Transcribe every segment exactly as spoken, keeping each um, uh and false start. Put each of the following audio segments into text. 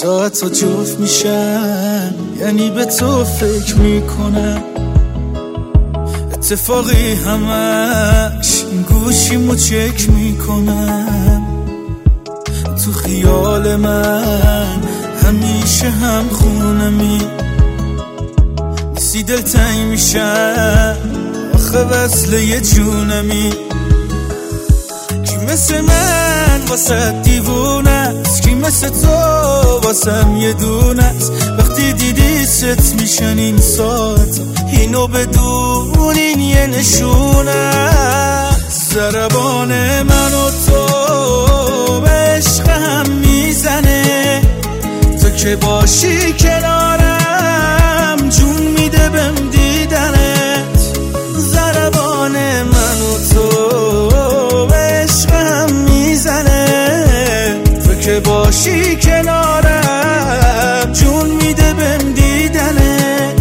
ساعت ها جفت میشن، یعنی به تو فکر میکنم. اتفاقی همش این گوشیمو چک میکنم. تو خیال من همیشه هم خونمی، نیستی دلتنگ میشم آخه وصل یه جونمی. کی مثل من واسه دیوونه است، کی مثل تو واسم یه دونه است. وقتی دیدی ست میشن این ساعت، اینو بدونین یه نشونه. ضربان من و تو به عشق هم میزنه، تو که باشی کنارم جون میده بهم دیدنت. ضربان من و تو به عشق هم میزنه، تو که باشی کنارم جون میده بهم دیدنت.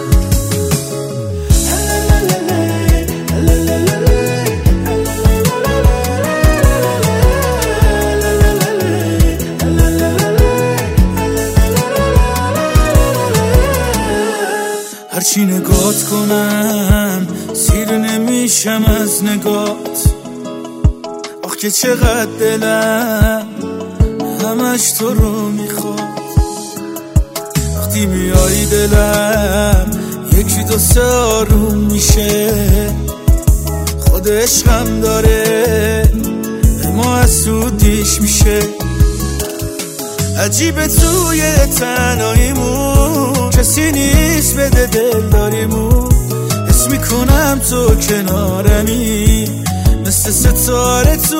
هرچی نگات کنم سیر نمیشم از نگات. آخ که چقدر دلم همش تو رو میخواد. وقتی میایی دلم یکی دو سه آروم میشه. خود عشقم داره اما از سودیش میشه. عجیبه توی تنهاییمون کسی نیست بده دل داریمون. حس میکنم تو کنارمی مثل ستاره تو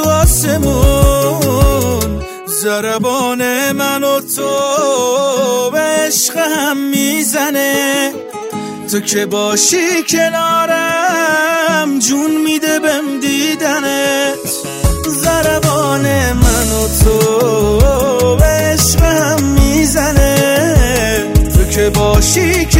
آسمون. ضربان من و تو به عشق هم میزنه، تو که باشی کنارم جون میده بهم دیدنت. ضربان من و تو به عشق هم میزنه، تو که باشی